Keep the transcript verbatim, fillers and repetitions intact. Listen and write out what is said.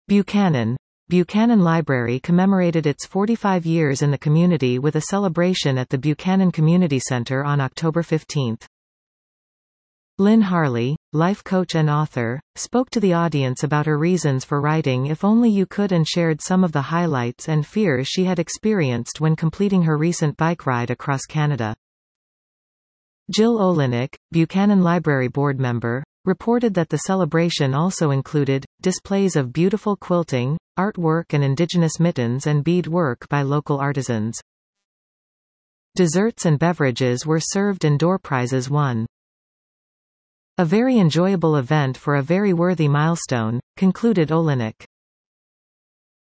Buchanan. Buchanan Library commemorated its forty-five years in the community with a celebration at the Buchanan Community Center on October fifteenth. Lynn Harley, life coach and author, spoke to the audience about her reasons for writing If Only You Could and shared some of the highlights and fears she had experienced when completing her recent bike ride across Canada. Jill Olinick, Buchanan Library board member, reported that the celebration also included displays of beautiful quilting, artwork and indigenous mittens and bead work by local artisans. Desserts and beverages were served and door prizes won. A very enjoyable event for a very worthy milestone, concluded Olinick.